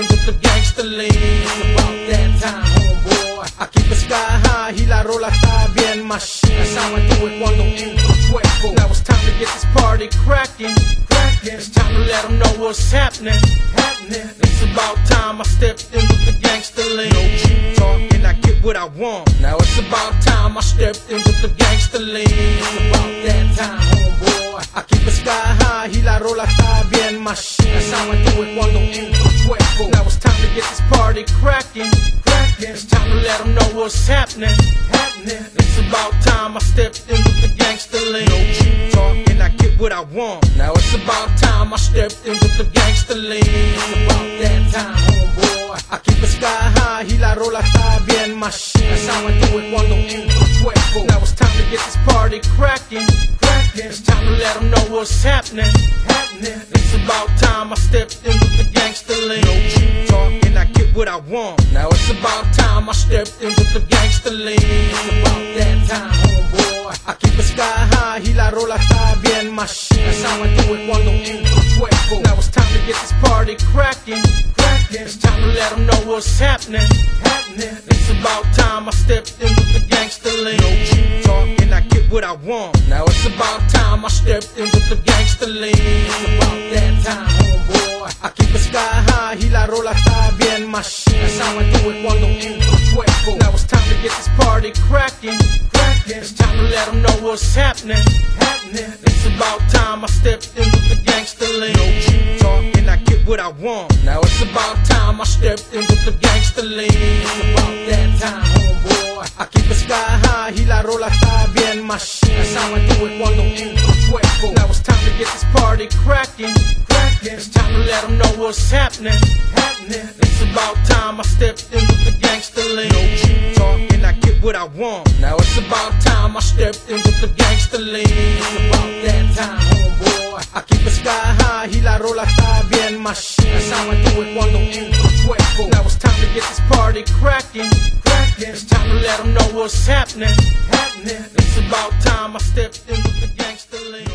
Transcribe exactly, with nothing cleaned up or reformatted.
in with the gangster lean. It's about that time, homeboy. I keep the sky high y la rola está bien machine. That's how I do it cuando entro fuego. Now it's time to get this party cracking. It's time to let them know what's happening. Happening. It's about time I stepped in with the gangster lean. No cheap talk and I get what I want. Now it's about time I stepped in with the gangster lean. It's about that time, homeboy. I keep the sky high y la rola está bien machine. That's how I do it cuando entro fuego. Now it's time to get this party cracking. Cracking. It's time to let them know what's happening. Happening. It's about time I stepped in with the gangster lean. No cheap talk and I get what I want. Now it's about time I stepped in with the gangster lean. It's about that time, homeboy. I keep the sky high y la rola está bien machine. That's how I do it cuando entro fuego. Now it's time to get this party cracking. Cracking. It's time to let them know what's happening. Happening. It's about time I stepped in with the gangster lean. No cheap talk and I get what I want. Now it's about time I stepped in with the gangster lean. It's about that time, homeboy. I keep the sky high y la rola está bien machine. That's how I do it cuando entro fuego. Now it's time to get this party cracking. Cracking. It's time to let them know what's happening. Happening. It's about time I stepped in with the gangster lean. No cheap talk and I get what I want. Now it's about time I stepped in with the gangster lean. It's about that time, homeboy. I keep the sky high y la rola está bien machine. That's how I do it cuando entro fuego. Now it's time to get this party cracking. Cracking. It's time to let them know what's happening. Happening. It's about time I stepped in with the gangster lean. No cheap talk and I get what I want. Now it's about time I stepped in with the gangster lean. It's about that time, homeboy. I keep the sky high y la rola está bien machine. That's how I do it cuando entro fuego. Now it's time to get this party cracking. Cracking. It's time to let them know what's happening. Happening. It's about time I stepped in with the gangster lean. No cheap talk and I get what I want. Now it's about time I stepped in with the gangster lean. It's about that time, homeboy. I keep the sky high y la rola está bien machine. That's how I do it cuando entro fuego. Now it's time to get this party cracking. Cracking. It's time to let them know what's happening. Happening. It's about time I stepped in with the gangster lean.